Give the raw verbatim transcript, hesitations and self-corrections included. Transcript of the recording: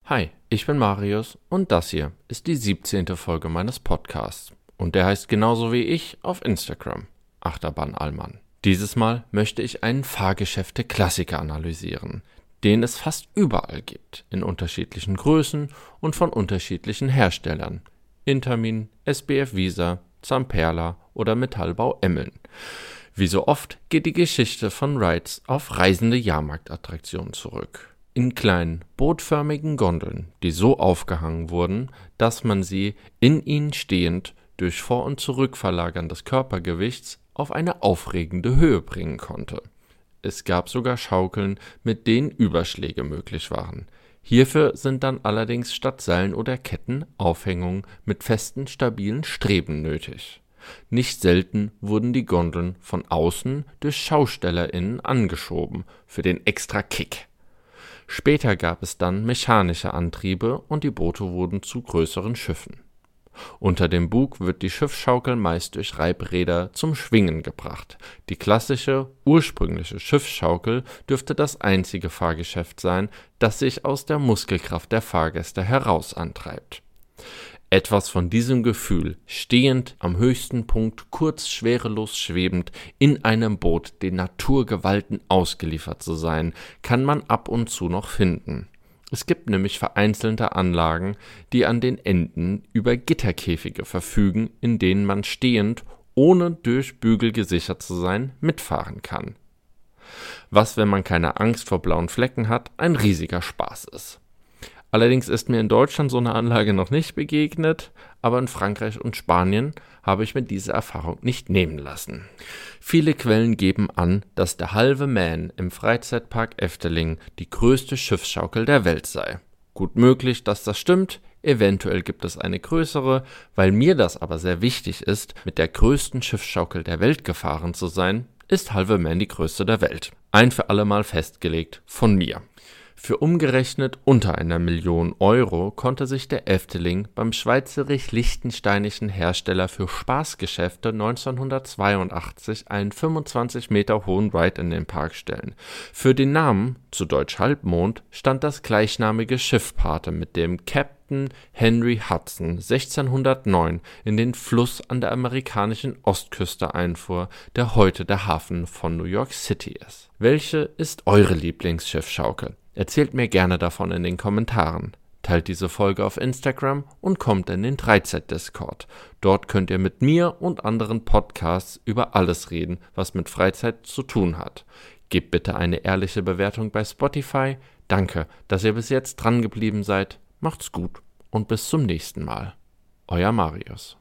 Hi, ich bin Marius und das hier ist die siebzehnte Folge meines Podcasts. Und der heißt genauso wie ich auf Instagram, Achterbahn Allmann. Dieses Mal möchte ich einen Fahrgeschäfte-Klassiker analysieren, den es fast überall gibt, in unterschiedlichen Größen und von unterschiedlichen Herstellern. Intermin, S B F Visa, Zamperla oder Metallbau Emmeln. Wie so oft geht die Geschichte von Rides auf reisende Jahrmarktattraktionen zurück. In kleinen, bootförmigen Gondeln, die so aufgehangen wurden, dass man sie in ihnen stehend durch Vor- und Zurückverlagern des Körpergewichts auf eine aufregende Höhe bringen konnte. Es gab sogar Schaukeln, mit denen Überschläge möglich waren. Hierfür sind dann allerdings statt Seilen oder Ketten Aufhängungen mit festen, stabilen Streben nötig. Nicht selten wurden die Gondeln von außen durch SchaustellerInnen angeschoben, für den extra Kick. Später gab es dann mechanische Antriebe und die Boote wurden zu größeren Schiffen. Unter dem Bug wird die Schiffsschaukel meist durch Reibräder zum Schwingen gebracht. Die klassische, ursprüngliche Schiffsschaukel dürfte das einzige Fahrgeschäft sein, das sich aus der Muskelkraft der Fahrgäste heraus antreibt. Etwas von diesem Gefühl, stehend am höchsten Punkt, kurz schwerelos schwebend, in einem Boot den Naturgewalten ausgeliefert zu sein, kann man ab und zu noch finden. Es gibt nämlich vereinzelte Anlagen, die an den Enden über Gitterkäfige verfügen, in denen man stehend, ohne durch Bügel gesichert zu sein, mitfahren kann. Was, wenn man keine Angst vor blauen Flecken hat, ein riesiger Spaß ist. Allerdings ist mir in Deutschland so eine Anlage noch nicht begegnet, aber in Frankreich und Spanien habe ich mir diese Erfahrung nicht nehmen lassen. Viele Quellen geben an, dass der Halve Man im Freizeitpark Efteling die größte Schiffsschaukel der Welt sei. Gut möglich, dass das stimmt, eventuell gibt es eine größere, weil mir das aber sehr wichtig ist, mit der größten Schiffsschaukel der Welt gefahren zu sein, ist Halve Man die größte der Welt. Ein für alle Mal festgelegt von mir. Für umgerechnet unter einer Million Euro konnte sich der Efteling beim schweizerisch-liechtensteinischen Hersteller für Spaßgeschäfte neunzehnhundertzweiundachtzig einen fünfundzwanzig Meter hohen Ride in den Park stellen. Für den Namen, zu Deutsch Halbmond, stand das gleichnamige Schiff Pate, mit dem Captain Henry Hudson sechzehnhundertneun in den Fluss an der amerikanischen Ostküste einfuhr, der heute der Hafen von New York City ist. Welche ist eure Lieblingsschiffsschaukel? Erzählt mir gerne davon in den Kommentaren. Teilt diese Folge auf Instagram und kommt in den drei Z Discord. Dort könnt ihr mit mir und anderen Podcasts über alles reden, was mit Freizeit zu tun hat. Gebt bitte eine ehrliche Bewertung bei Spotify. Danke, dass ihr bis jetzt dran geblieben seid. Macht's gut und bis zum nächsten Mal. Euer Marius.